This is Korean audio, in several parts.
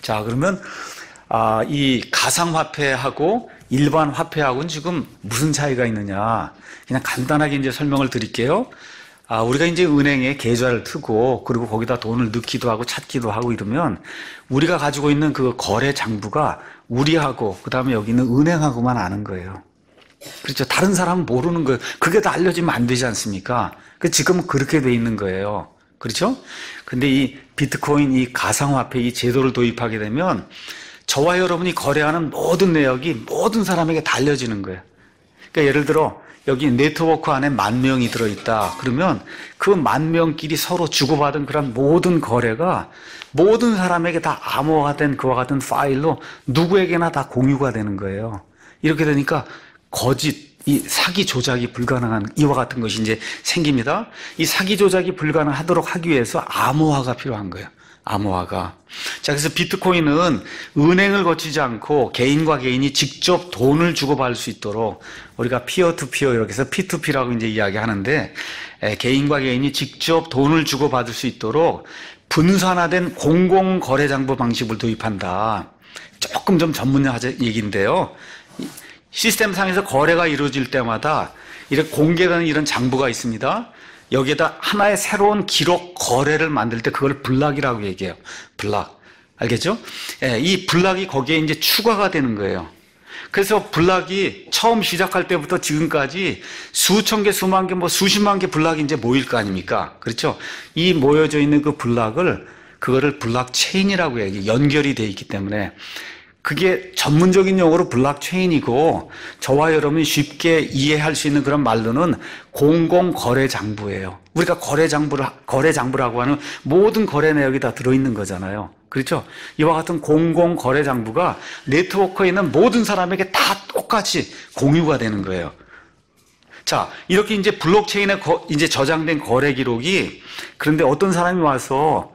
자, 그러면 이 가상화폐하고 일반 화폐하고는 지금 무슨 차이가 있느냐? 그냥 간단하게 이제 설명을 드릴게요. 우리가 이제 은행에 계좌를 트고 그리고 거기다 돈을 넣기도 하고 찾기도 하고 이러면 우리가 가지고 있는 그 거래 장부가 우리하고 그다음에 여기 있는 은행하고만 아는 거예요. 그렇죠. 다른 사람은 모르는 거예요. 그게 다 알려지면 안 되지 않습니까? 지금은 그렇게 돼 있는 거예요. 그렇죠? 근데 이 비트코인, 이 가상화폐 이 제도를 도입하게 되면 저와 여러분이 거래하는 모든 내역이 모든 사람에게 다 알려지는 거예요. 그러니까 예를 들어 여기 네트워크 안에 10,000명이 들어있다. 그러면 그 10,000명끼리 서로 주고받은 그런 모든 거래가 모든 사람에게 다 암호화된 그와 같은 파일로 누구에게나 다 공유가 되는 거예요. 이렇게 되니까 거짓, 이 사기 조작이 불가능한 이와 같은 것이 이제 생깁니다. 이 사기 조작이 불가능하도록 하기 위해서 암호화가 필요한 거예요. 암호화가. 자, 그래서 비트코인은 은행을 거치지 않고 개인과 개인이 직접 돈을 주고받을 수 있도록 우리가 피어 투피어 이렇게 해서 P2P라고 이제 이야기하는데 개인과 개인이 직접 돈을 주고받을 수 있도록 분산화된 공공거래장부 방식을 도입한다. 조금 좀 전문 얘기인데요. 시스템상에서 거래가 이루어질 때마다 이렇게 공개되는 이런 장부가 있습니다. 여기에다 하나의 새로운 기록 거래를 만들 때 그걸 블락이라고 얘기해요. 블락. 알겠죠? 이 블락이 거기에 이제 추가가 되는 거예요. 그래서 블락이 처음 시작할 때부터 지금까지 수천 개, 수만 개, 수십만 개 블락이 이제 모일 거 아닙니까? 그렇죠? 이 모여져 있는 그 블락을, 그거를 블록체인이라고 얘기해요. 연결이 돼 있기 때문에. 그게 전문적인 용어로 블록체인이고 저와 여러분이 쉽게 이해할 수 있는 그런 말로는 공공거래장부예요. 우리가 거래장부라고 하는 모든 거래 내역이 다 들어있는 거잖아요. 그렇죠? 이와 같은 공공거래장부가 네트워크에 있는 모든 사람에게 다 똑같이 공유가 되는 거예요. 자, 이렇게 이제 블록체인에 이제 저장된 거래 기록이 그런데 어떤 사람이 와서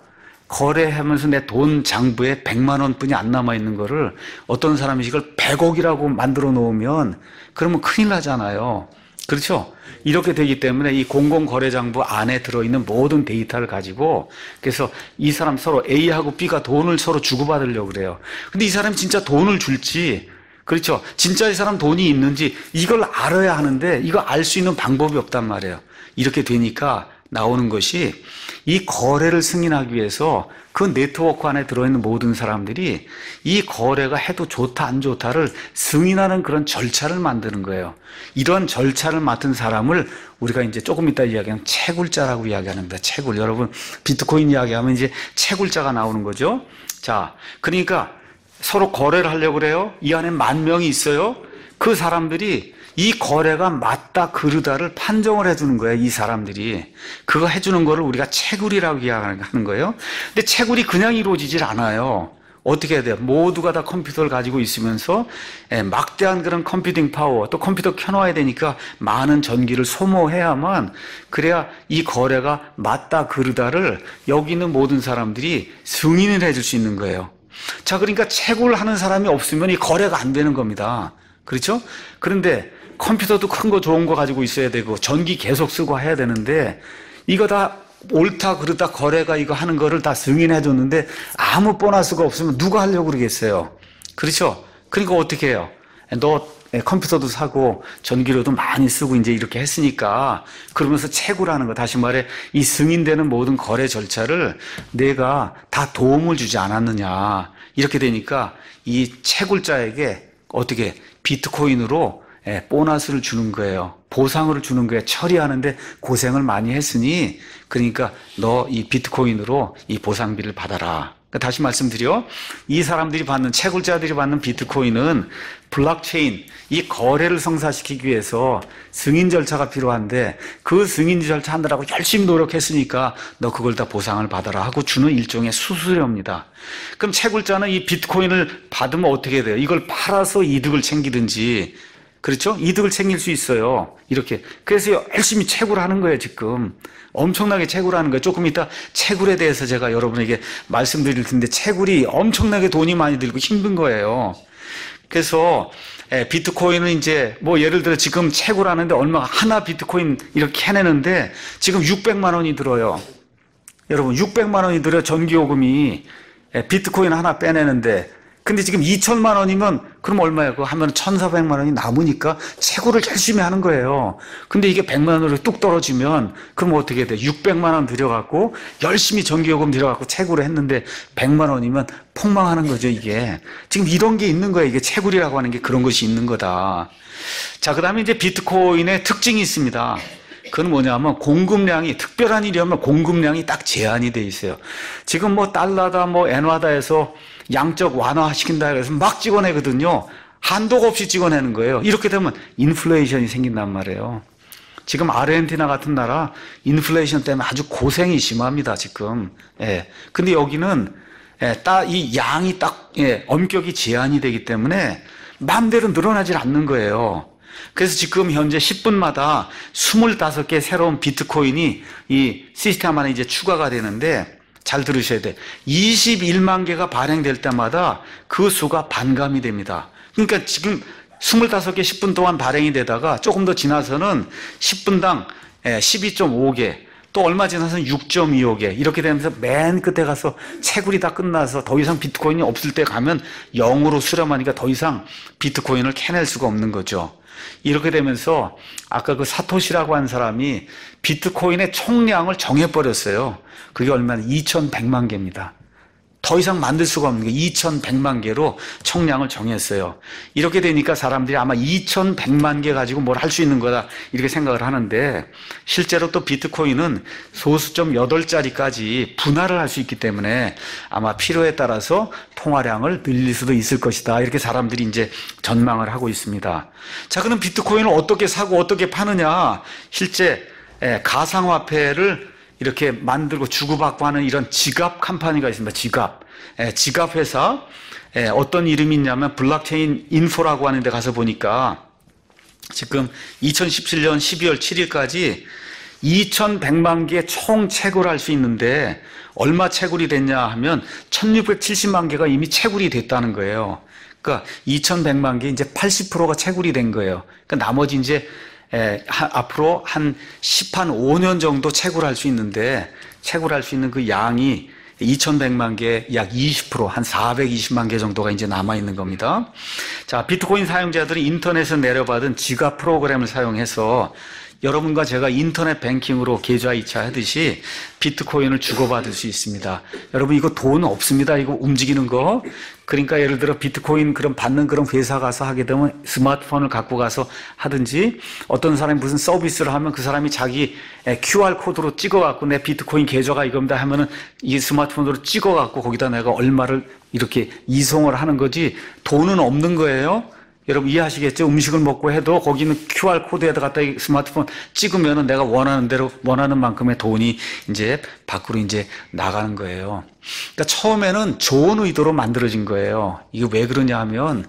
거래하면서 내 돈 장부에 100만 원뿐이 안 남아있는 거를 어떤 사람이 이걸 100억이라고 만들어 놓으면 그러면 큰일 나잖아요. 그렇죠? 이렇게 되기 때문에 이 공공거래장부 안에 들어있는 모든 데이터를 가지고 그래서 이 사람 서로 A하고 B가 돈을 서로 주고받으려고 그래요. 근데 이 사람이 진짜 돈을 줄지 그렇죠? 진짜 이 사람 돈이 있는지 이걸 알아야 하는데 이거 알 수 있는 방법이 없단 말이에요. 이렇게 되니까 나오는 것이 이 거래를 승인하기 위해서 그 네트워크 안에 들어있는 모든 사람들이 이 거래가 해도 좋다 안 좋다를 승인하는 그런 절차를 만드는 거예요. 이런 절차를 맡은 사람을 우리가 이제 조금 이따 이야기하는 채굴자라고 이야기하는데 채굴. 여러분 비트코인 이야기하면 이제 채굴자가 나오는 거죠. 자, 그러니까 서로 거래를 하려고 그래요. 이 안에 10,000명이 있어요. 그 사람들이 이 거래가 맞다 그르다를 판정을 해주는 거예요. 이 사람들이. 그거 해주는 거를 우리가 채굴이라고 이야기하는 거예요. 근데 채굴이 그냥 이루어지질 않아요. 어떻게 해야 돼요? 모두가 다 컴퓨터를 가지고 있으면서 막대한 그런 컴퓨팅 파워 또 컴퓨터 켜놔야 되니까 많은 전기를 소모해야만 그래야 이 거래가 맞다 그르다를 여기 있는 모든 사람들이 승인을 해줄 수 있는 거예요. 자, 그러니까 채굴을 하는 사람이 없으면 이 거래가 안 되는 겁니다. 그렇죠? 그런데 컴퓨터도 큰 거 좋은 거 가지고 있어야 되고 전기 계속 쓰고 해야 되는데 이거 다 옳다 그르다 거래가 이거 하는 거를 다 승인해 줬는데 아무 보너스가 없으면 누가 하려고 그러겠어요. 그렇죠? 그러니까 어떻게 해요? 너 컴퓨터도 사고 전기료도 많이 쓰고 이제 이렇게 했으니까 그러면서 채굴하는 거 다시 말해 이 승인되는 모든 거래 절차를 내가 다 도움을 주지 않았느냐 이렇게 되니까 이 채굴자에게 어떻게 비트코인으로 보너스를 주는 거예요. 보상을 주는 거예요. 처리하는데 고생을 많이 했으니 그러니까 너 이 비트코인으로 이 보상비를 받아라. 다시 말씀드려 이 사람들이 받는 채굴자들이 받는 비트코인은 블록체인 이 거래를 성사시키기 위해서 승인 절차가 필요한데 그 승인 절차 하느라고 열심히 노력했으니까 너 그걸 다 보상을 받아라 하고 주는 일종의 수수료입니다. 그럼 채굴자는 이 비트코인을 받으면 어떻게 돼요? 이걸 팔아서 이득을 챙기든지 그렇죠? 이득을 챙길 수 있어요. 이렇게. 그래서 열심히 채굴하는 거예요, 지금. 엄청나게 채굴하는 거예요. 조금 이따 채굴에 대해서 제가 여러분에게 말씀드릴 텐데 채굴이 엄청나게 돈이 많이 들고 힘든 거예요. 그래서 비트코인은 이제 뭐 예를 들어 지금 채굴하는데 얼마 하나 비트코인 이렇게 해내는데 지금 600만 원이 들어요. 여러분 600만 원이 들어요. 전기요금이. 비트코인 하나 빼내는데, 근데 지금 2천만 원이면 그럼 얼마예요? 그거 하면 1,400만 원이 남으니까 채굴을 열심히 하는 거예요. 근데 이게 100만 원으로 뚝 떨어지면 그럼 어떻게 돼? 600만 원 들여갖고 열심히 전기요금 들여갖고 채굴을 했는데 100만 원이면 폭망하는 거죠, 이게. 지금 이런 게 있는 거예요. 이게 채굴이라고 하는 게 그런 것이 있는 거다. 자, 그 다음에 이제 비트코인의 특징이 있습니다. 그건 뭐냐면 공급량이, 특별한 일이면 공급량이 딱 제한이 돼 있어요. 지금 뭐 달러다 뭐 엔화다 해서 양적 완화시킨다 해서 막 찍어내거든요. 한도가 없이 찍어내는 거예요. 이렇게 되면 인플레이션이 생긴단 말이에요. 지금 아르헨티나 같은 나라 인플레이션 때문에 아주 고생이 심합니다, 지금. 예. 근데 여기는 이 양이 딱 엄격히 제한이 되기 때문에 마음대로 늘어나질 않는 거예요. 그래서 지금 현재 10분마다 25개 새로운 비트코인이 이 시스템 안에 이제 추가가 되는데, 잘 들으셔야 돼. 21만 개가 발행될 때마다 그 수가 반감이 됩니다. 그러니까 지금 25개 10분 동안 발행이 되다가 조금 더 지나서는 10분당 12.5개, 또 얼마 지나서는 6.25개, 이렇게 되면서 맨 끝에 가서 채굴이 다 끝나서 더 이상 비트코인이 없을 때 가면 0으로 수렴하니까 더 이상 비트코인을 캐낼 수가 없는 거죠. 이렇게 되면서 아까 그 사토시라고 한 사람이 비트코인의 총량을 정해버렸어요. 그게 얼마나 2,100만 개입니다. 더 이상 만들 수가 없는 게 2,100만 개로 총량을 정했어요. 이렇게 되니까 사람들이 아마 2,100만 개 가지고 뭘 할 수 있는 거다 이렇게 생각을 하는데, 실제로 또 비트코인은 소수점 8자리까지 분할을 할 수 있기 때문에 아마 필요에 따라서 통화량을 늘릴 수도 있을 것이다, 이렇게 사람들이 이제 전망을 하고 있습니다. 자, 그럼 비트코인을 어떻게 사고 어떻게 파느냐? 실제 가상화폐를 이렇게 만들고 주고받고 하는 이런 지갑 컴퍼니가 있습니다. 지갑 회사. 어떤 이름이 있냐면 블록체인 인포라고 하는 데 가서 보니까 지금 2017년 12월 7일까지 2,100만 개 총 채굴할 수 있는데, 얼마 채굴이 됐냐 하면 1,670만 개가 이미 채굴이 됐다는 거예요. 그러니까 2,100만 개 이제 80%가 채굴이 된 거예요. 그러니까 나머지 이제 앞으로 한 5년 정도 채굴할 수 있는데, 채굴할 수 있는 그 양이 2,100만 개, 약 20%, 한 420만 개 정도가 이제 남아있는 겁니다. 자, 비트코인 사용자들이 인터넷에서 내려받은 지갑 프로그램을 사용해서 여러분과 제가 인터넷 뱅킹으로 계좌 이체하듯이 비트코인을 주고받을 수 있습니다. 여러분, 이거 돈 없습니다. 이거 움직이는 거. 그러니까 예를 들어 비트코인 그런 받는 그런 회사 가서 하게 되면 스마트폰을 갖고 가서 하든지, 어떤 사람이 무슨 서비스를 하면 그 사람이 자기 QR코드로 찍어갖고 내 비트코인 계좌가 이겁니다 하면은 이 스마트폰으로 찍어갖고 거기다 내가 얼마를 이렇게 이송을 하는 거지, 돈은 없는 거예요. 여러분 이해하시겠죠? 음식을 먹고 해도 거기는 QR코드에다 갖다 스마트폰 찍으면은 내가 원하는 대로, 원하는 만큼의 돈이 이제 밖으로 이제 나가는 거예요. 그러니까 처음에는 좋은 의도로 만들어진 거예요. 이게 왜 그러냐 하면,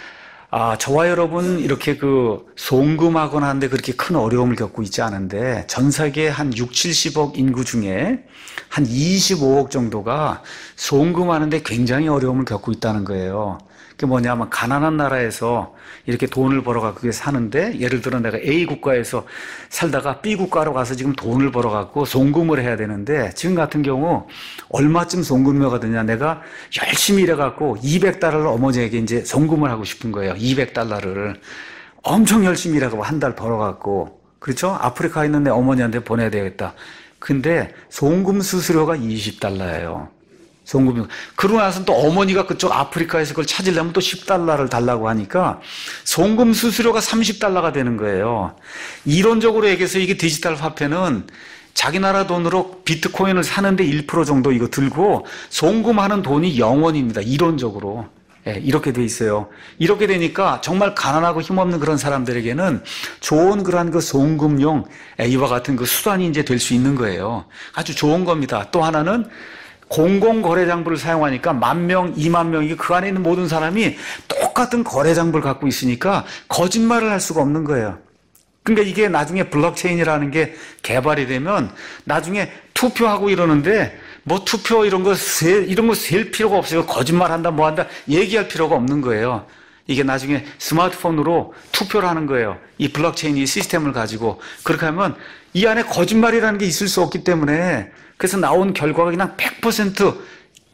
저와 여러분 이렇게 그 송금하거나 하는데 그렇게 큰 어려움을 겪고 있지 않은데, 전 세계 한 6, 70억 인구 중에 한 25억 정도가 송금하는데 굉장히 어려움을 겪고 있다는 거예요. 그게 뭐냐면, 가난한 나라에서 이렇게 돈을 벌어갖고 그게 사는데, 예를 들어 내가 A 국가에서 살다가 B 국가로 가서 지금 돈을 벌어갖고 송금을 해야 되는데, 지금 같은 경우 얼마쯤 송금료가 드냐, 내가 열심히 일해갖고 200달러를 어머니에게 이제 송금을 하고 싶은 거예요. 200달러를 엄청 열심히 일하고 한 달 벌어갖고, 그렇죠? 아프리카에 있는 내 어머니한테 보내야 되겠다. 근데 송금 수수료가 20달러예요. 송금이. 그러고 나서 또 어머니가 그쪽 아프리카에서 그걸 찾으려면 또 10달러를 달라고 하니까 송금 수수료가 30달러가 되는 거예요. 이론적으로 얘기해서 이게 디지털 화폐는 자기 나라 돈으로 비트코인을 사는데 1% 정도 이거 들고 송금하는 돈이 0원입니다. 이론적으로. 이렇게 돼 있어요. 이렇게 되니까 정말 가난하고 힘없는 그런 사람들에게는 좋은 그러한 그 송금용 이와 같은 그 수단이 이제 될 수 있는 거예요. 아주 좋은 겁니다. 또 하나는 공공거래장부를 사용하니까 10,000명, 20,000명, 그 안에 있는 모든 사람이 똑같은 거래장부를 갖고 있으니까 거짓말을 할 수가 없는 거예요. 그러니까 이게 나중에 블록체인이라는 게 개발이 되면 나중에 투표하고 이러는데, 뭐 투표 이런 거 셀 필요가 없어요. 거짓말 한다, 뭐 한다, 얘기할 필요가 없는 거예요. 이게 나중에 스마트폰으로 투표를 하는 거예요. 이 블록체인 이 시스템을 가지고. 그렇게 하면 이 안에 거짓말이라는 게 있을 수 없기 때문에, 그래서 나온 결과가 그냥 100%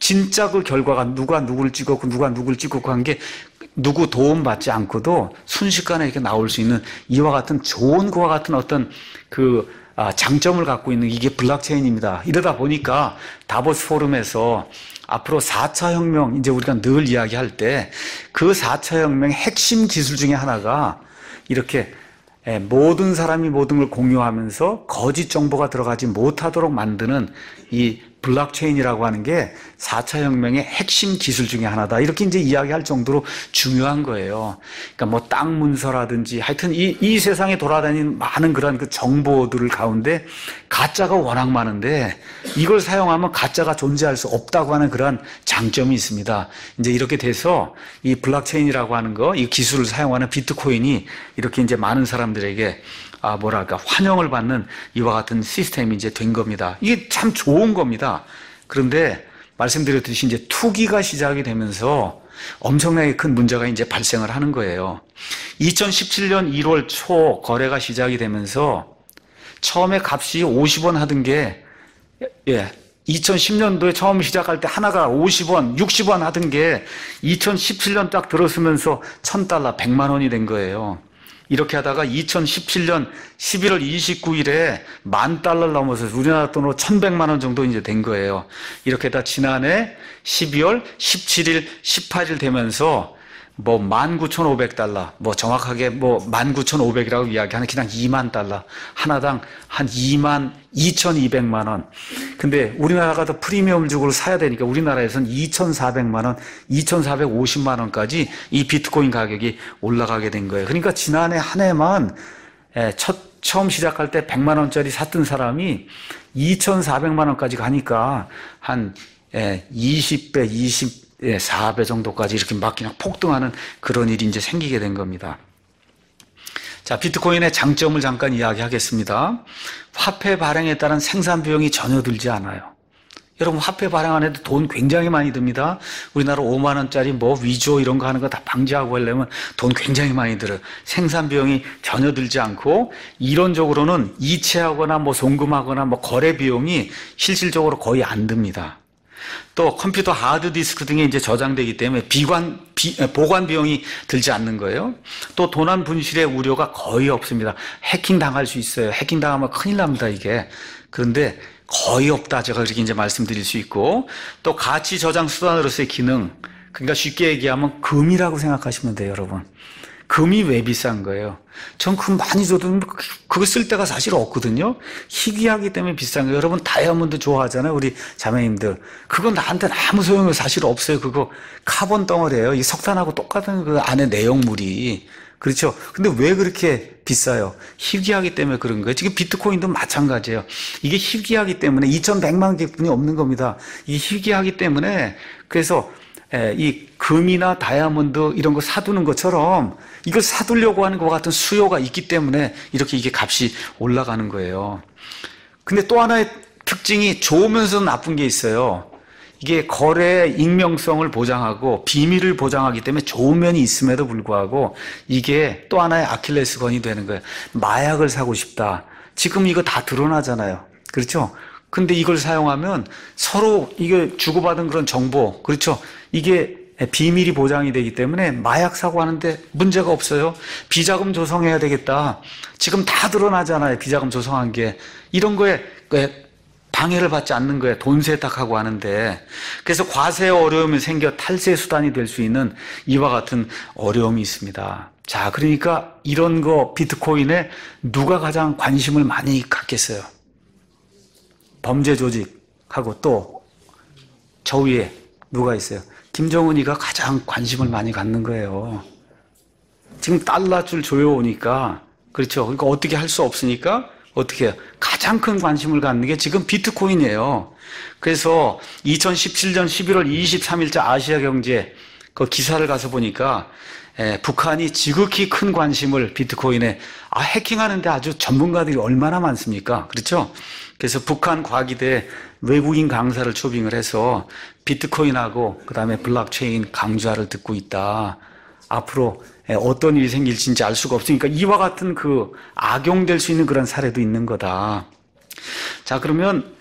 진짜 그 결과가 누가 누구를 찍었고 누가 누구를 찍었고 한 게 누구 도움받지 않고도 순식간에 이렇게 나올 수 있는 이와 같은 좋은 그와 같은 어떤 장점을 갖고 있는 이게 블록체인입니다. 이러다 보니까 다보스 포럼에서 앞으로 4차 혁명, 이제 우리가 늘 이야기할 때 그 4차 혁명의 핵심 기술 중에 하나가 이렇게 모든 사람이 모든 걸 공유하면서 거짓 정보가 들어가지 못하도록 만드는 이 블록체인이라고 하는 게 4차 혁명의 핵심 기술 중에 하나다. 이렇게 이제 이야기할 정도로 중요한 거예요. 그러니까 뭐 땅 문서라든지 하여튼 이 세상에 돌아다니는 많은 그런 그 정보들 가운데 가짜가 워낙 많은데 이걸 사용하면 가짜가 존재할 수 없다고 하는 그런 장점이 있습니다. 이제 이렇게 돼서 이 블록체인이라고 하는 거, 이 기술을 사용하는 비트코인이 이렇게 이제 많은 사람들에게 환영을 받는 이와 같은 시스템이 이제 된 겁니다. 이게 참 좋은 겁니다. 그런데 말씀드렸듯이 이제 투기가 시작이 되면서 엄청나게 큰 문제가 이제 발생을 하는 거예요. 2017년 1월 초 거래가 시작이 되면서 처음에 값이 50원 하던 게 2010년도에 처음 시작할 때 하나가 50원, 60원 하던 게 2017년 딱 들어서면서 $1,000, 100만 원이 된 거예요. 이렇게 하다가 2017년 11월 29일에 $10,000를 넘어서 우리나라 돈으로 1,100만 원 정도 이제 된 거예요. 이렇게 다 지난해 12월 17일, 18일 되면서 뭐 $19,500, 뭐 정확하게 뭐 $19,500이라고 이야기하는 그냥 $20,000, 하나당 한 22,200만 원. 근데 우리나라가 더 프리미엄을 주고 사야 되니까 우리나라에서는 2,400만 원, 2,450만 원까지 이 비트코인 가격이 올라가게 된 거예요. 그러니까 지난해 한 해만 처음 시작할 때 100만 원짜리 샀던 사람이 2,400만 원까지 가니까 한 20배, 4배 정도까지 이렇게 막 그냥 폭등하는 그런 일이 이제 생기게 된 겁니다. 자, 비트코인의 장점을 잠깐 이야기하겠습니다. 화폐 발행에 따른 생산 비용이 전혀 들지 않아요. 여러분, 화폐 발행 안 해도 돈 굉장히 많이 듭니다. 우리나라 5만 원짜리 뭐 위조 이런 거 하는 거 다 방지하고 하려면 돈 굉장히 많이 들어요. 생산 비용이 전혀 들지 않고 이론적으로는 이체하거나 뭐 송금하거나 뭐 거래 비용이 실질적으로 거의 안 듭니다. 또 컴퓨터 하드디스크 등에 이제 저장되기 때문에 보관 비용이 들지 않는 거예요. 또 도난 분실의 우려가 거의 없습니다. 해킹 당할 수 있어요. 해킹 당하면 큰일 납니다, 이게. 그런데 거의 없다. 제가 그렇게 이제 말씀드릴 수 있고, 또 가치 저장 수단으로서의 기능. 그러니까 쉽게 얘기하면 금이라고 생각하시면 돼요, 여러분. 금이 왜 비싼 거예요? 전 금 많이 줘도 그거 쓸 데가 사실 없거든요. 희귀하기 때문에 비싼 거예요. 여러분 다이아몬드 좋아하잖아요, 우리 자매님들. 그건 나한테는 아무 소용이 사실 없어요. 그거 카본 덩어리예요. 이 석탄하고 똑같은 그 안에 내용물이. 그렇죠? 근데 왜 그렇게 비싸요? 희귀하기 때문에 그런 거예요. 지금 비트코인도 마찬가지예요. 이게 희귀하기 때문에 2,100만 개뿐이 없는 겁니다. 이게 희귀하기 때문에 그래서 이 금이나 다이아몬드 이런 거 사두는 것처럼 이걸 사두려고 하는 것 같은 수요가 있기 때문에 이렇게 이게 값이 올라가는 거예요. 근데 또 하나의 특징이 좋으면서 나쁜 게 있어요. 이게 거래의 익명성을 보장하고 비밀을 보장하기 때문에 좋은 면이 있음에도 불구하고 이게 또 하나의 아킬레스건이 되는 거예요. 마약을 사고 싶다. 지금 이거 다 드러나잖아요. 그렇죠? 근데 이걸 사용하면 서로 이게 주고받은 그런 정보, 그렇죠? 이게 비밀이 보장이 되기 때문에 마약 사고 하는데 문제가 없어요. 비자금 조성해야 되겠다. 지금 다 드러나잖아요. 비자금 조성한 게. 이런 거에 방해를 받지 않는 거예요. 돈 세탁하고 하는데. 그래서 과세에 어려움이 생겨 탈세 수단이 될 수 있는 이와 같은 어려움이 있습니다. 자, 그러니까 이런 거 비트코인에 누가 가장 관심을 많이 갖겠어요? 범죄 조직하고 또 저 위에 누가 있어요? 김정은이가 가장 관심을 많이 갖는 거예요. 지금 달러줄 조여오니까, 그렇죠. 그러니까 어떻게 할 수 없으니까 어떻게 해요? 가장 큰 관심을 갖는 게 지금 비트코인이에요. 그래서 2017년 11월 23일자 아시아경제 그 기사를 가서 보니까 북한이 지극히 큰 관심을 비트코인에 해킹하는데 아주 전문가들이 얼마나 많습니까? 그렇죠? 그래서 북한 과기대 외국인 강사를 초빙을 해서 비트코인하고 그다음에 블록체인 강좌를 듣고 있다. 앞으로 어떤 일이 생길지 진짜 알 수가 없으니까 이와 같은 그 악용될 수 있는 그런 사례도 있는 거다. 자, 그러면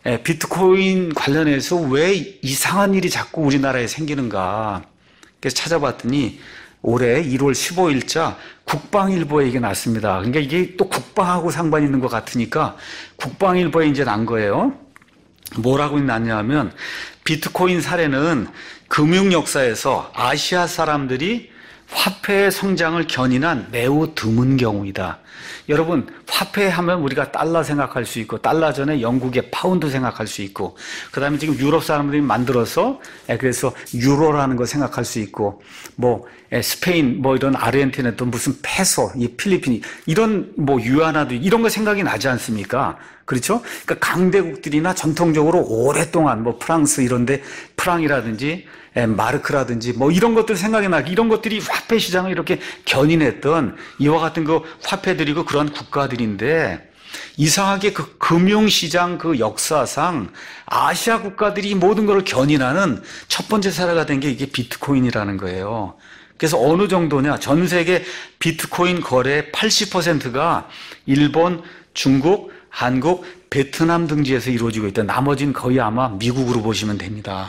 비트코인 관련해서 왜 이상한 일이 자꾸 우리나라에 생기는가. 그래서 찾아봤더니 올해 1월 15일자 국방일보에 이게 났습니다. 그러니까 이게 또 국방하고 상관이 있는 것 같으니까 국방일보에 이제 난 거예요. 뭐라고 났냐면 비트코인 사례는 금융 역사에서 아시아 사람들이 화폐의 성장을 견인한 매우 드문 경우이다. 여러분, 화폐 하면 우리가 달러 생각할 수 있고, 달러 전에 영국의 파운드 생각할 수 있고, 그 다음에 지금 유럽 사람들이 만들어서, 그래서 유로라는 거 생각할 수 있고, 스페인, 이런 아르헨티나 또 무슨 페소, 이 필리핀이, 이런 유아나도 이런 거 생각이 나지 않습니까? 그렇죠? 그러니까 강대국들이나 전통적으로 오랫동안 프랑스 이런데 프랑이라든지 마르크라든지 이런 것들 생각이 나게 이런 것들이 화폐 시장을 이렇게 견인했던 이와 같은 그 화폐들이고 그런 국가들인데 이상하게 그 금융시장 그 역사상 아시아 국가들이 모든 걸 견인하는 첫 번째 사례가 된 게 이게 비트코인이라는 거예요. 그래서 어느 정도냐? 전 세계 비트코인 거래 80%가 일본, 중국, 한국, 베트남 등지에서 이루어지고 있다. 나머지는 거의 아마 미국으로 보시면 됩니다.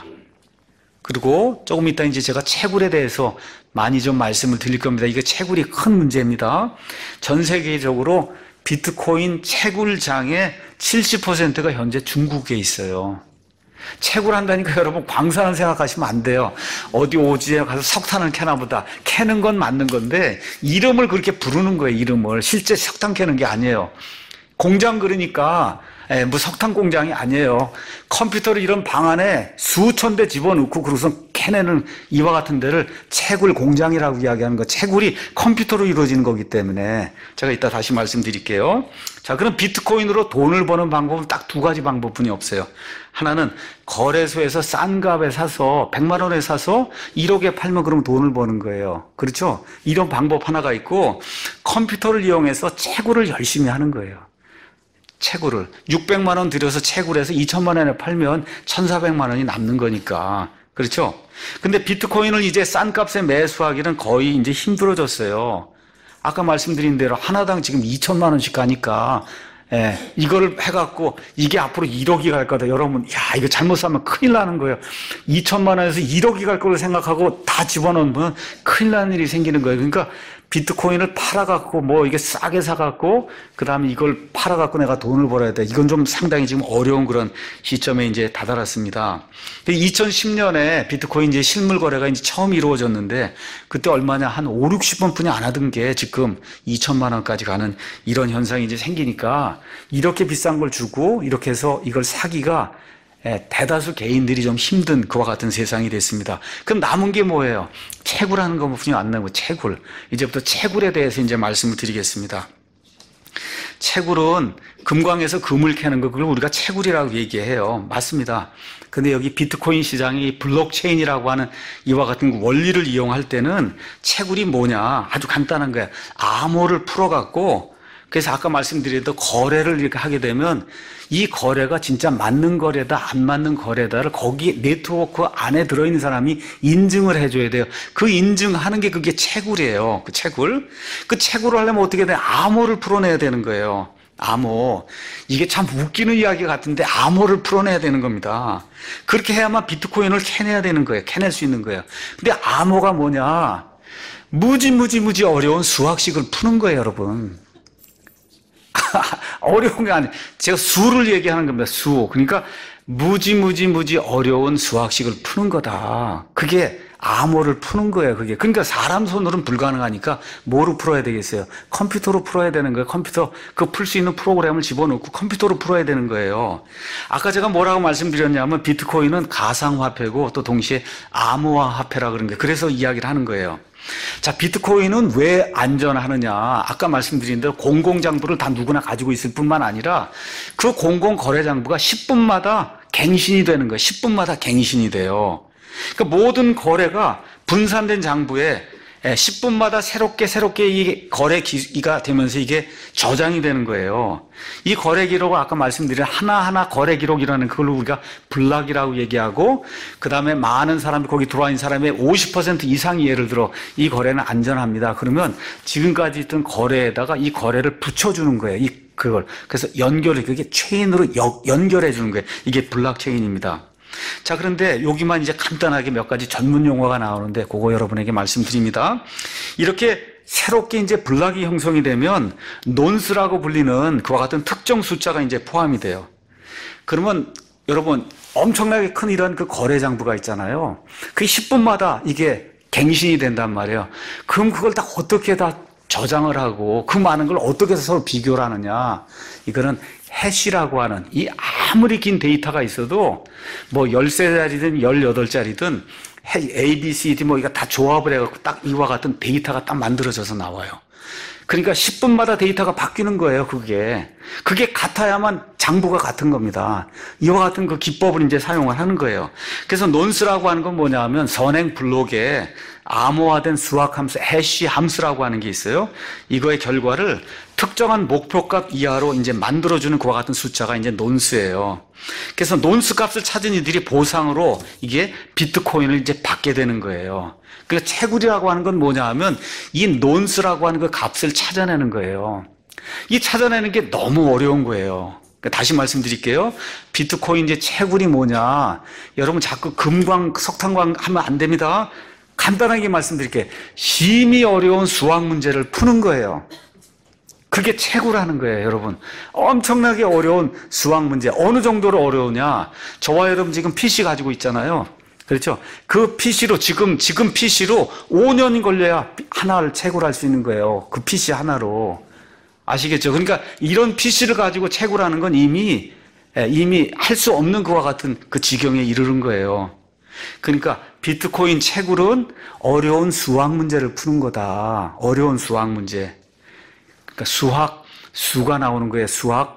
그리고 조금 이따 이제 제가 채굴에 대해서 많이 좀 말씀을 드릴 겁니다. 이게 채굴이 큰 문제입니다. 전 세계적으로 비트코인 채굴장의 70%가 현재 중국에 있어요. 채굴한다니까 여러분 광산을 생각하시면 안 돼요. 어디 오지에 가서 석탄을 캐나 보다. 캐는 건 맞는 건데 이름을 그렇게 부르는 거예요. 이름을. 실제 석탄 캐는 게 아니에요. 공장 그러니까 석탄 공장이 아니에요. 컴퓨터를 이런 방 안에 수천 대 집어넣고 그러고서 캐내는 이와 같은 데를 채굴 공장이라고 이야기하는 거. 채굴이 컴퓨터로 이루어지는 거기 때문에 제가 이따 다시 말씀드릴게요. 자, 그럼 비트코인으로 돈을 버는 방법은 딱 두 가지 방법뿐이 없어요. 하나는 거래소에서 싼 값에 사서 100만 원에 사서 1억에 팔면 그럼 돈을 버는 거예요. 그렇죠? 이런 방법 하나가 있고 컴퓨터를 이용해서 채굴을 열심히 하는 거예요. 채굴을 600만 원 들여서 채굴해서 2천만 원에 팔면 1,400만 원이 남는 거니까. 그렇죠? 근데 비트코인을 이제 싼 값에 매수하기는 거의 이제 힘들어졌어요. 아까 말씀드린 대로 하나당 지금 2천만 원씩 가니까 이걸 해갖고 이게 앞으로 1억이 갈 거다. 여러분, 이거 잘못 사면 큰일 나는 거예요. 2천만 원에서 1억이 갈 거를 생각하고 다 집어넣으면 큰일 나는 일이 생기는 거예요. 그러니까 비트코인을 팔아갖고 이게 싸게 사갖고 그 다음에 이걸 팔아갖고 내가 돈을 벌어야 돼. 이건 좀 상당히 지금 어려운 그런 시점에 이제 다다랐습니다. 2010년에 비트코인 이제 실물 거래가 이제 처음 이루어졌는데 그때 얼마냐 한 5, 60번뿐이 안 하던 게 지금 2천만 원까지 가는 이런 현상이 이제 생기니까 이렇게 비싼 걸 주고 이렇게 해서 이걸 사기가 대다수 개인들이 좀 힘든 그와 같은 세상이 됐습니다. 그럼 남은 게 뭐예요? 채굴하는 것뿐이 안 남고 채굴. 이제부터 채굴에 대해서 이제 말씀을 드리겠습니다. 채굴은 금광에서 금을 캐는 거, 그걸 우리가 채굴이라고 얘기해요. 맞습니다. 근데 여기 비트코인 시장이 블록체인이라고 하는 이와 같은 원리를 이용할 때는 채굴이 뭐냐? 아주 간단한 거예요. 암호를 풀어갖고 그래서 아까 말씀드렸던 거래를 이렇게 하게 되면 이 거래가 진짜 맞는 거래다, 안 맞는 거래다를 거기 네트워크 안에 들어있는 사람이 인증을 해줘야 돼요. 그 인증하는 게 그게 채굴이에요. 그 채굴. 그 채굴을 하려면 어떻게 돼? 암호를 풀어내야 되는 거예요. 암호. 이게 참 웃기는 이야기 같은데 암호를 풀어내야 되는 겁니다. 그렇게 해야만 비트코인을 캐내야 되는 거예요. 캐낼 수 있는 거예요. 근데 암호가 뭐냐? 무지 어려운 수학식을 푸는 거예요, 여러분. 어려운 게 아니에요. 제가 수를 얘기하는 겁니다. 수. 그러니까 무지 어려운 수학식을 푸는 거다. 그게 암호를 푸는 거예요. 그게. 그러니까 사람 손으로는 불가능하니까 뭐로 풀어야 되겠어요? 컴퓨터로 풀어야 되는 거예요. 컴퓨터 그 풀 수 있는 프로그램을 집어넣고 컴퓨터로 풀어야 되는 거예요. 아까 제가 뭐라고 말씀드렸냐면 비트코인은 가상화폐고 또 동시에 암호화 화폐라 그런 게 그래서 이야기를 하는 거예요. 자, 비트코인은 왜 안전하느냐? 아까 말씀드린 대로 공공장부를 다 누구나 가지고 있을 뿐만 아니라 그 공공거래장부가 10분마다 갱신이 되는 거예요. 10분마다 갱신이 돼요. 그러니까 모든 거래가 분산된 장부에 10분마다 새롭게 이 거래 기가 되면서 이게 저장이 되는 거예요. 이 거래 기록을 아까 말씀드린 하나하나 거래 기록이라는 그걸 우리가 블락이라고 얘기하고, 그 다음에 많은 사람이 거기 들어와 있는 사람의 50% 이상이 예를 들어 이 거래는 안전합니다. 그러면 지금까지 있던 거래에다가 이 거래를 붙여주는 거예요. 그걸. 그래서 그게 체인으로 연결해 주는 거예요. 이게 블록체인입니다. 자, 그런데 여기만 이제 간단하게 몇 가지 전문 용어가 나오는데 그거 여러분에게 말씀드립니다. 이렇게 새롭게 이제 블록이 형성이 되면 논스라고 불리는 그와 같은 특정 숫자가 이제 포함이 돼요. 그러면 여러분 엄청나게 큰 이런 그 거래 장부가 있잖아요. 그 10분마다 이게 갱신이 된단 말이에요. 그럼 그걸 다 어떻게 다 저장을 하고 그 많은 걸 어떻게 해서 서로 비교를 하느냐. 이거는 해시라고 하는, 이 아무리 긴 데이터가 있어도 뭐 13자리든 18자리든 A, B, C, D 뭐 이거 다 조합을 해갖고 딱 이와 같은 데이터가 딱 만들어져서 나와요. 그러니까 10분마다 데이터가 바뀌는 거예요, 그게. 그게 같아야만 장부가 같은 겁니다. 이와 같은 그 기법을 이제 사용을 하는 거예요. 그래서 논스라고 하는 건 뭐냐 하면 선행 블록에 암호화된 수학 함수, 해시 함수라고 하는 게 있어요. 이거의 결과를 특정한 목표값 이하로 이제 만들어주는 그와 같은 숫자가 이제 논스예요. 그래서 논스 값을 찾은 이들이 보상으로 이게 비트코인을 이제 받게 되는 거예요. 그러니까 채굴이라고 하는 건 뭐냐 하면 이 논스라고 하는 그 값을 찾아내는 거예요. 이 찾아내는 게 너무 어려운 거예요. 그러니까 다시 말씀드릴게요. 비트코인 이제 채굴이 뭐냐. 여러분 자꾸 금광, 석탄광 하면 안 됩니다. 간단하게 말씀드릴게요. 심히 어려운 수학 문제를 푸는 거예요. 그게 채굴하는 거예요, 여러분. 엄청나게 어려운 수학 문제. 어느 정도로 어려우냐. 저와 여러분 지금 PC 가지고 있잖아요. 그렇죠? 그 PC로, 지금 PC로 5년이 걸려야 하나를 채굴할 수 있는 거예요. 그 PC 하나로. 아시겠죠? 그러니까 이런 PC를 가지고 채굴하는 건 이미 할 수 없는 그와 같은 그 지경에 이르는 거예요. 그러니까 비트코인 채굴은 어려운 수학 문제를 푸는 거다. 어려운 수학 문제. 그러니까 수가 나오는 거예요.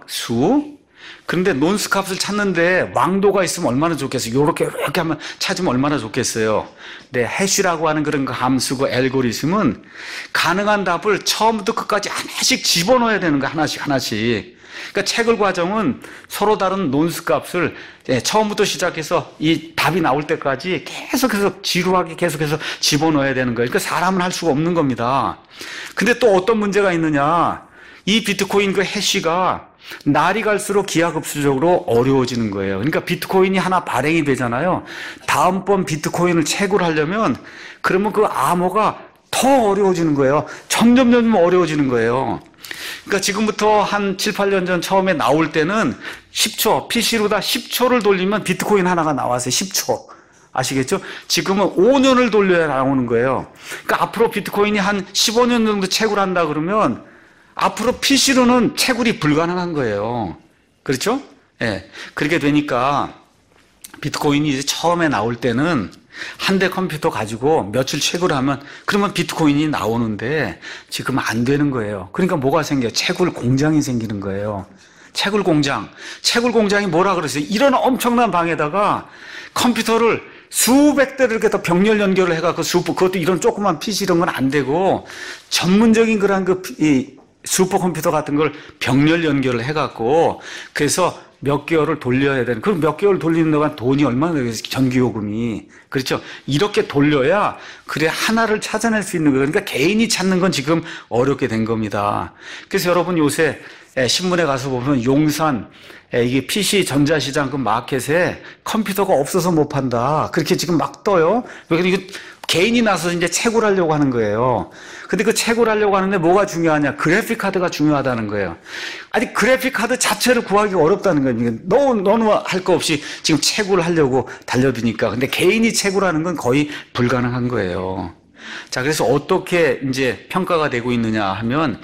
수. 그런데 논스 값을 찾는데 왕도가 있으면 얼마나 좋겠어요. 이렇게 하면 찾으면 얼마나 좋겠어요. 네, 해시라고 하는 그런 그 함수고 알고리즘은 가능한 답을 처음부터 끝까지 하나씩 집어넣어야 되는 거예요. 하나씩. 그러니까 채굴 과정은 서로 다른 논스 값을 처음부터 시작해서 이 답이 나올 때까지 계속해서 지루하게 계속해서 집어넣어야 되는 거예요. 그러니까 사람은 할 수가 없는 겁니다. 근데 또 어떤 문제가 있느냐. 이 비트코인 그 해시가 날이 갈수록 기하급수적으로 어려워지는 거예요. 그러니까 비트코인이 하나 발행이 되잖아요. 다음번 비트코인을 채굴하려면 그러면 그 암호가 더 어려워지는 거예요. 점점 어려워지는 거예요. 그러니까 지금부터 한 7, 8년 전 처음에 나올 때는 10초, PC로 다 10초를 돌리면 비트코인 하나가 나왔어요. 10초. 아시겠죠? 지금은 5년을 돌려야 나오는 거예요. 그러니까 앞으로 비트코인이 한 15년 정도 채굴한다 그러면 앞으로 PC로는 채굴이 불가능한 거예요. 그렇죠? 예. 그렇게 되니까 비트코인이 이제 처음에 나올 때는 한 대 컴퓨터 가지고 며칠 채굴하면 그러면 비트코인이 나오는데 지금 안 되는 거예요. 그러니까 뭐가 생겨요? 채굴 공장이 생기는 거예요. 채굴 공장이 뭐라 그러세요? 이런 엄청난 방에다가 컴퓨터를 수백 대를 이렇게 더 병렬 연결을 해갖고 그것도 이런 조그만 PC 이런 건 안 되고 전문적인 그런 슈퍼컴퓨터 같은 걸 병렬 연결을 해갖고 그래서 몇 개월을 돌려야 되는, 그럼 몇 개월 돌리는 동안 돈이 얼마나 되겠어요? 전기요금이. 그렇죠? 이렇게 돌려야 그래 하나를 찾아낼 수 있는 거예요. 그러니까 개인이 찾는 건 지금 어렵게 된 겁니다. 그래서 여러분 요새 신문에 가서 보면 용산 이게 PC 전자시장 그 마켓에 컴퓨터가 없어서 못 판다. 그렇게 지금 막 떠요. 그러니까 개인이 나서 이제 채굴하려고 하는 거예요. 근데 그 채굴하려고 하는데 뭐가 중요하냐? 그래픽 카드가 중요하다는 거예요. 아니, 그래픽 카드 자체를 구하기 어렵다는 거예요. 너무 할 거 없이 지금 채굴하려고 달려드니까. 근데 개인이 채굴하는 건 거의 불가능한 거예요. 자, 그래서 어떻게 이제 평가가 되고 있느냐 하면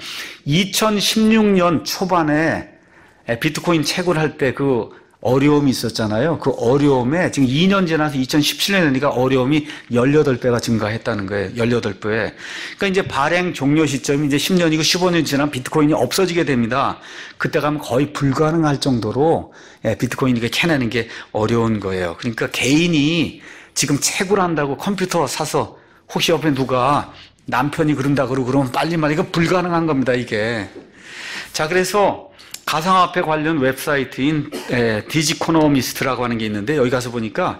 2016년 초반에 비트코인 채굴할 때 그 어려움이 있었잖아요. 그 어려움에 지금 2년 지나서 2017년에 되니까 어려움이 18배가 증가했다는 거예요. 18배. 그러니까 이제 발행 종료 시점이 이제 10년이고 15년 지나면 비트코인이 없어지게 됩니다. 그때 가면 거의 불가능할 정도로 비트코인 이게 캐내는 게 어려운 거예요. 그러니까 개인이 지금 채굴한다고 컴퓨터 사서 혹시 옆에 누가 남편이 그런다 그러면 빨리 말해. 이거 불가능한 겁니다, 이게. 자, 그래서 가상화폐 관련 웹사이트인 디지코노미스트라고 하는 게 있는데, 여기 가서 보니까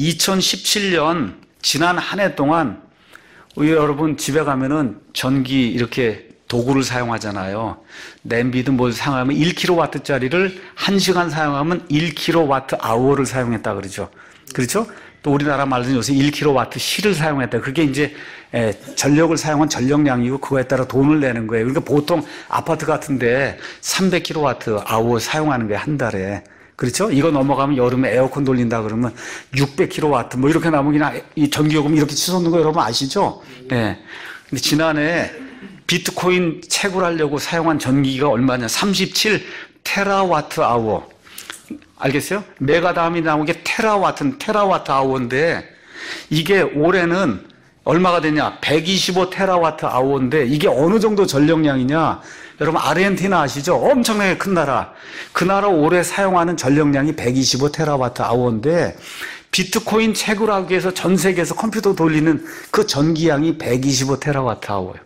2017년 지난 한 해 동안 여러분 집에 가면은 전기 이렇게 도구를 사용하잖아요. 냄비든 뭘 사용하면 1kW짜리를 1시간 사용하면 1kWh를 사용했다 그러죠. 그렇죠? 또 우리나라 말로는 요새 1kWh를 사용했다. 그게 이제 전력을 사용한 전력량이고 그거에 따라 돈을 내는 거예요. 그러니까 보통 아파트 같은데 300kWh 사용하는 거예요, 한 달에. 그렇죠? 이거 넘어가면 여름에 에어컨 돌린다 그러면 600kW 뭐 이렇게 나오면 그냥 이 전기요금 이렇게 치솟는 거 여러분 아시죠? 예. 근데 지난해 비트코인 채굴하려고 사용한 전기가 얼마냐? 37 테라와트-아워. 알겠어요? 메가 다음이 나오게 테라와트-아워인데 이게 올해는 얼마가 되냐? 125 테라와트-아워인데 이게 어느 정도 전력량이냐? 여러분 아르헨티나 아시죠? 엄청나게 큰 나라. 그 나라 올해 사용하는 전력량이 125 테라와트-아워인데 비트코인 채굴하기 위해서 전 세계에서 컴퓨터 돌리는 그 전기량이 125 테라와트-아워예요.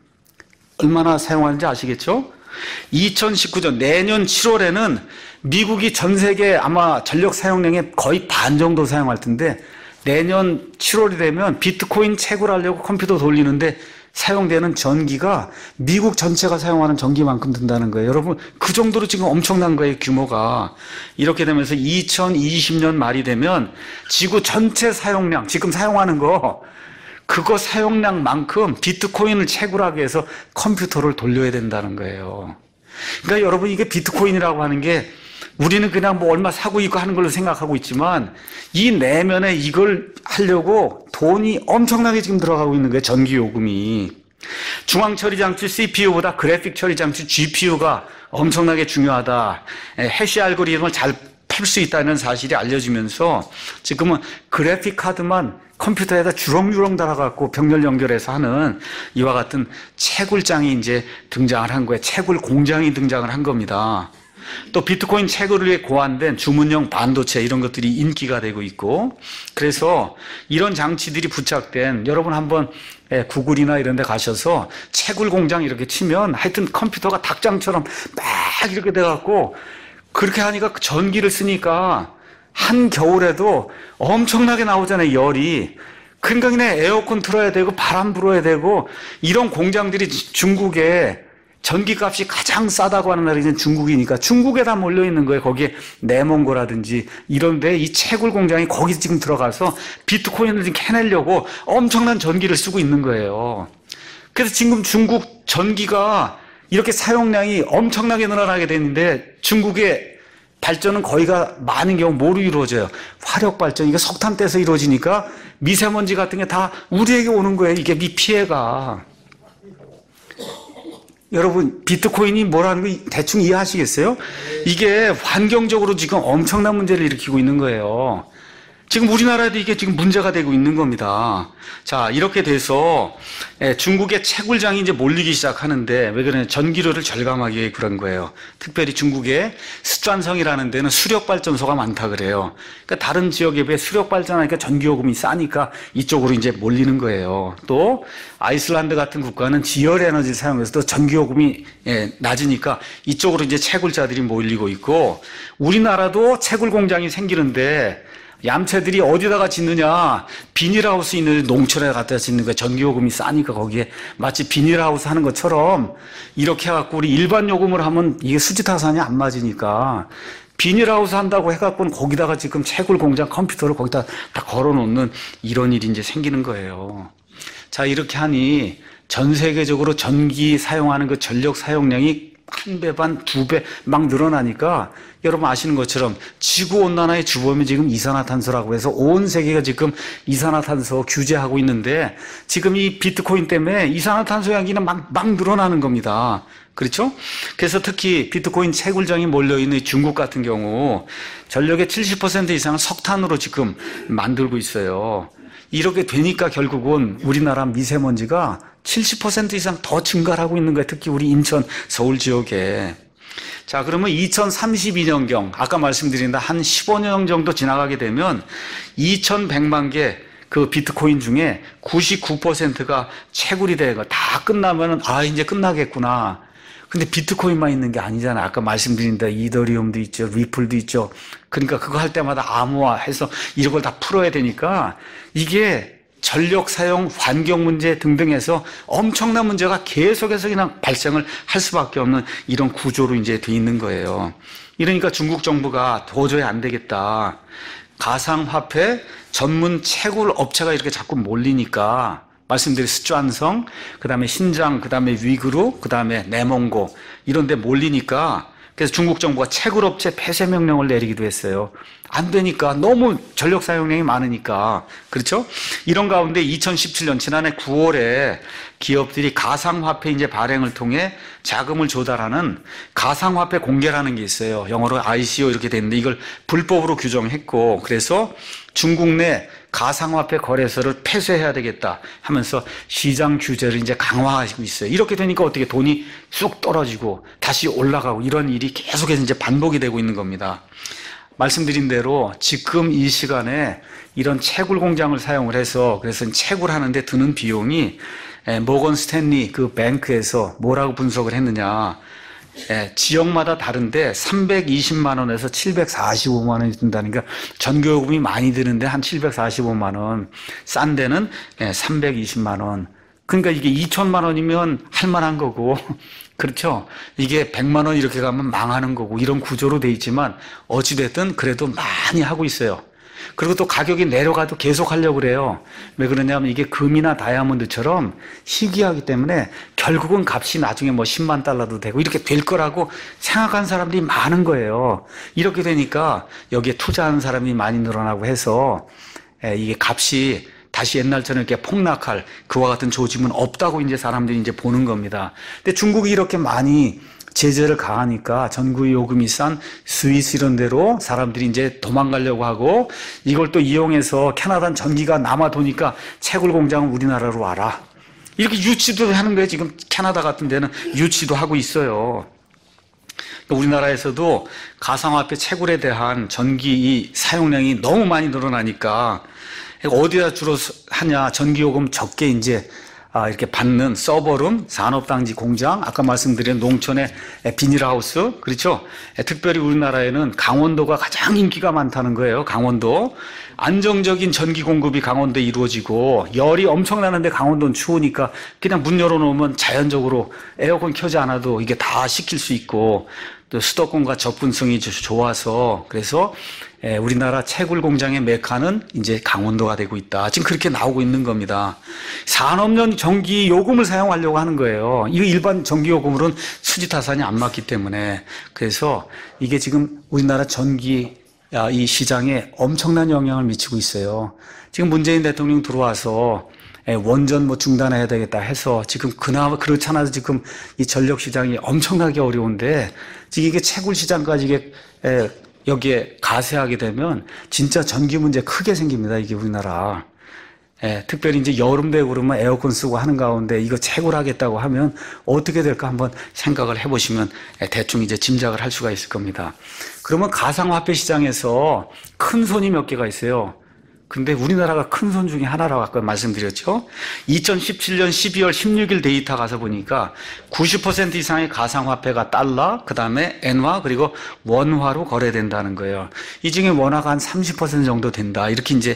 얼마나 사용하는지 아시겠죠? 2019년 내년 7월에는 미국이 전 세계 아마 전력 사용량의 거의 반 정도 사용할 텐데 내년 7월이 되면 비트코인 채굴하려고 컴퓨터 돌리는데 사용되는 전기가 미국 전체가 사용하는 전기만큼 든다는 거예요. 여러분 그 정도로 지금 엄청난 거예요, 규모가. 이렇게 되면서 2020년 말이 되면 지구 전체 사용량, 지금 사용하는 거 그거 사용량만큼 비트코인을 채굴하기 위해서 컴퓨터를 돌려야 된다는 거예요. 그러니까 여러분 이게 비트코인이라고 하는 게 우리는 그냥 뭐 얼마 사고 있고 하는 걸로 생각하고 있지만 이 내면에 이걸 하려고 돈이 엄청나게 지금 들어가고 있는 거예요, 전기요금이. 중앙처리장치 CPU보다 그래픽 처리장치 GPU가 엄청나게 중요하다. 해시 알고리즘을 잘 풀 수 있다는 사실이 알려지면서 지금은 그래픽 카드만 컴퓨터에다 주렁주렁 달아갖고 병렬 연결해서 하는 이와 같은 채굴장이 이제 등장을 한 거예요. 채굴 공장이 등장을 한 겁니다. 또 비트코인 채굴을 위해 고안된 주문형 반도체 이런 것들이 인기가 되고 있고 그래서 이런 장치들이 부착된 여러분 한번 구글이나 이런 데 가셔서 채굴 공장 이렇게 치면 하여튼 컴퓨터가 닭장처럼 막 이렇게 돼갖고 그렇게 하니까 전기를 쓰니까 한겨울에도 엄청나게 나오잖아요, 열이. 그러니까 그냥 에어컨 틀어야 되고 바람 불어야 되고 이런 공장들이 중국에 전기값이 가장 싸다고 하는 나라가 중국이니까 중국에 다 몰려있는 거예요. 거기에 내몽고라든지 이런데 이 채굴 공장이 거기 지금 들어가서 비트코인을 지금 캐내려고 엄청난 전기를 쓰고 있는 거예요. 그래서 지금 중국 전기가 이렇게 사용량이 엄청나게 늘어나게 됐는데 중국의 발전은 거의가 많은 경우 뭐로 이루어져요? 화력 발전. 이게 석탄 떼서 이루어지니까 미세먼지 같은 게 다 우리에게 오는 거예요. 이게 이 피해가. 여러분 비트코인이 뭐라는 거 대충 이해하시겠어요? 이게 환경적으로 지금 엄청난 문제를 일으키고 있는 거예요. 지금 우리나라에도 이게 지금 문제가 되고 있는 겁니다. 자, 이렇게 돼서 중국의 채굴장이 이제 몰리기 시작하는데 왜 그러냐? 전기료를 절감하기 위해 그런 거예요. 특별히 중국의 스촨성이라는 데는 수력발전소가 많다 그래요. 그러니까 다른 지역에 비해 수력발전하니까 전기요금이 싸니까 이쪽으로 이제 몰리는 거예요. 또 아이슬란드 같은 국가는 지열 에너지를 사용해서 또 전기요금이 낮으니까 이쪽으로 이제 채굴자들이 몰리고 있고 우리나라도 채굴 공장이 생기는데 얌체들이 어디다가 짓느냐? 비닐하우스 있는 농촌에 갖다 짓는 거야. 전기요금이 싸니까 거기에 마치 비닐하우스 하는 것처럼 이렇게 해갖고 우리 일반 요금을 하면 이게 수지타산이 안 맞으니까 비닐하우스 한다고 해갖고는 거기다가 지금 채굴 공장 컴퓨터를 거기다 다 걸어놓는 이런 일이 이제 생기는 거예요. 자, 이렇게 하니 전 세계적으로 전기 사용하는 그 전력 사용량이 1배 반, 2배 막 늘어나니까 여러분 아시는 것처럼 지구온난화의 주범이 지금 이산화탄소라고 해서 온 세계가 지금 이산화탄소 규제하고 있는데 지금 이 비트코인 때문에 이산화탄소 양기는 막 늘어나는 겁니다. 그렇죠? 그래서 특히 비트코인 채굴장이 몰려있는 중국 같은 경우 전력의 70% 이상은 석탄으로 지금 만들고 있어요. 이렇게 되니까 결국은 우리나라 미세먼지가 70% 이상 더 증가를 하고 있는 거예요. 특히 우리 인천, 서울 지역에. 자, 그러면 2032년경, 아까 말씀드린 한 15년 정도 지나가게 되면 2100만 개 그 비트코인 중에 99%가 채굴이 돼가 다 끝나면은 이제 끝나겠구나. 근데 비트코인만 있는 게 아니잖아요. 아까 말씀드린 대로 이더리움도 있죠. 리플도 있죠. 그러니까 그거 할 때마다 암호화해서 이런 걸 다 풀어야 되니까 이게 전력 사용, 환경 문제 등등해서 엄청난 문제가 계속해서 그냥 발생을 할 수밖에 없는 이런 구조로 이제 돼 있는 거예요. 이러니까 중국 정부가 도저히 안 되겠다. 가상화폐 전문 채굴 업체가 이렇게 자꾸 몰리니까 말씀드린 스촨성, 그 다음에 신장, 그 다음에 위구르, 그 다음에 내몽고 이런 데 몰리니까 그래서 중국 정부가 채굴업체 폐쇄 명령을 내리기도 했어요. 안 되니까 너무 전력 사용량이 많으니까. 그렇죠? 이런 가운데 2017년 지난해 9월에 기업들이 가상화폐 이제 발행을 통해 자금을 조달하는 가상화폐 공개라는 게 있어요. 영어로 ICO 이렇게 됐는데 이걸 불법으로 규정했고 그래서 중국 내 가상화폐 거래소를 폐쇄해야 되겠다 하면서 시장 규제를 이제 강화하고 있어요. 이렇게 되니까 어떻게 돈이 쑥 떨어지고 다시 올라가고 이런 일이 계속해서 이제 반복이 되고 있는 겁니다. 말씀드린 대로 지금 이 시간에 이런 채굴 공장을 사용을 해서 그래서 채굴하는데 드는 비용이 모건 스탠리 그 뱅크에서 뭐라고 분석을 했느냐. 지역마다 다른데 320만 원에서 745만 원이 든다니까 전기요금이 많이 드는데 한 745만 원, 싼 데는 320만 원. 그러니까 이게 2천만 원이면 할 만한 거고 그렇죠? 이게 100만 원 이렇게 가면 망하는 거고 이런 구조로 돼 있지만 어찌됐든 그래도 많이 하고 있어요. 그리고 또 가격이 내려가도 계속 하려고 그래요. 왜 그러냐면 이게 금이나 다이아몬드처럼 희귀하기 때문에 결국은 값이 나중에 뭐 10만 달러도 되고 이렇게 될 거라고 생각한 사람들이 많은 거예요. 이렇게 되니까 여기에 투자하는 사람이 많이 늘어나고 해서 이게 값이 다시 옛날처럼 이렇게 폭락할 그와 같은 조짐은 없다고 이제 사람들이 이제 보는 겁니다. 근데 중국이 이렇게 많이 제재를 가하니까 전기 요금이 싼 스위스 이런 데로 사람들이 이제 도망가려고 하고 이걸 또 이용해서 캐나다는 전기가 남아 도니까 채굴 공장은 우리나라로 와라. 이렇게 유치도 하는 거예요. 지금 캐나다 같은 데는 유치도 하고 있어요. 우리나라에서도 가상화폐 채굴에 대한 전기 사용량이 너무 많이 늘어나니까 어디다 주로 하냐. 전기요금 적게 이제 이렇게 받는 서버룸, 산업단지 공장, 아까 말씀드린 농촌의 비닐하우스, 그렇죠? 특별히 우리나라에는 강원도가 가장 인기가 많다는 거예요. 강원도. 안정적인 전기 공급이 강원도에 이루어지고 열이 엄청 나는데 강원도는 추우니까 그냥 문 열어놓으면 자연적으로 에어컨 켜지 않아도 이게 다 식힐 수 있고 또 수도권과 접근성이 좋아서 그래서 우리나라 채굴 공장의 메카는 이제 강원도가 되고 있다. 지금 그렇게 나오고 있는 겁니다. 산업용 전기 요금을 사용하려고 하는 거예요. 이거 일반 전기 요금으로는 수지타산이 안 맞기 때문에 그래서 이게 지금 우리나라 전기 이 시장에 엄청난 영향을 미치고 있어요. 지금 문재인 대통령 들어와서 원전 뭐 중단해야 되겠다 해서 지금 그나마 그렇잖아도 지금 이 전력 시장이 엄청나게 어려운데 지금 이게 채굴 시장까지 이게 여기에 가세하게 되면 진짜 전기 문제 크게 생깁니다. 이게 우리나라. 특별히 이제 여름 되고 그러면 에어컨 쓰고 하는 가운데 이거 채굴하겠다고 하면 어떻게 될까 한번 생각을 해보시면 대충 이제 짐작을 할 수가 있을 겁니다. 그러면 가상화폐 시장에서 큰 손이 몇 개가 있어요. 근데 우리나라가 큰 손 중에 하나라고 아까 말씀드렸죠. 2017년 12월 16일 데이터 가서 보니까 90% 이상의 가상화폐가 달러, 그 다음에 엔화, 그리고 원화로 거래된다는 거예요. 이 중에 원화가 한 30% 정도 된다. 이렇게 이제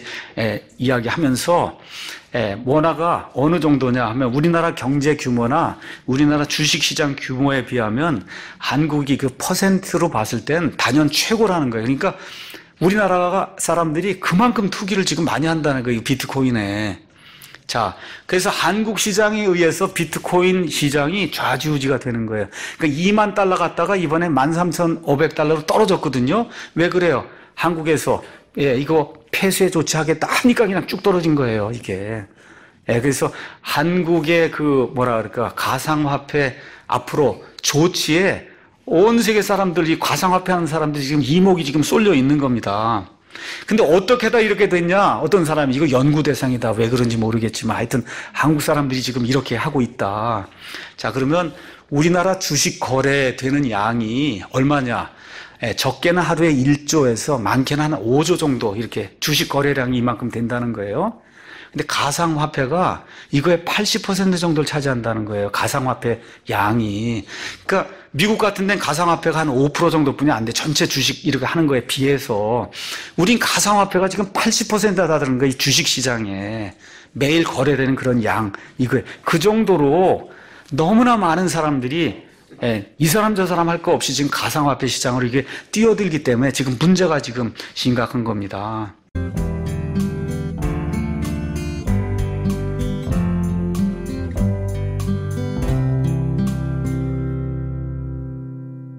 이야기하면서 원화가 어느 정도냐 하면 우리나라 경제 규모나 우리나라 주식시장 규모에 비하면 한국이 그 퍼센트로 봤을 땐 단연 최고라는 거예요. 그러니까 우리나라 사람들이 그만큼 투기를 지금 많이 한다는 거예요. 비트코인에. 자, 그래서 한국 시장에 의해서 비트코인 시장이 좌지우지가 되는 거예요. 그러니까 2만 달러 갔다가 이번에 13,500달러로 떨어졌거든요. 왜 그래요? 한국에서 이거 폐쇄 조치하겠다 하니까 그냥 쭉 떨어진 거예요, 이게. 그래서 한국의 그 뭐라 그럴까 가상화폐 앞으로 조치에 온 세계 사람들이 가상화폐 하는 사람들이 지금 이목이 지금 쏠려 있는 겁니다. 근데 어떻게 다 이렇게 됐냐? 어떤 사람이 이거 연구 대상이다. 왜 그런지 모르겠지만 하여튼 한국 사람들이 지금 이렇게 하고 있다. 자, 그러면 우리나라 주식 거래되는 양이 얼마냐? 적게는 하루에 1조에서 많게는 한 5조 정도 이렇게 주식 거래량이 이만큼 된다는 거예요. 근데 가상화폐가 이거의 80% 정도를 차지한다는 거예요. 가상화폐 양이. 그러니까 미국 같은 데는 가상화폐가 한 5% 정도뿐이 안 돼. 전체 주식 이렇게 하는 거에 비해서. 우린 가상화폐가 지금 80%가 다다른 거예요. 이 주식시장에. 매일 거래되는 그런 양, 이거. 그 정도로 너무나 많은 사람들이 이 사람 저 사람 할 거 없이 지금 가상화폐 시장으로 이게 뛰어들기 때문에 지금 문제가 지금 심각한 겁니다.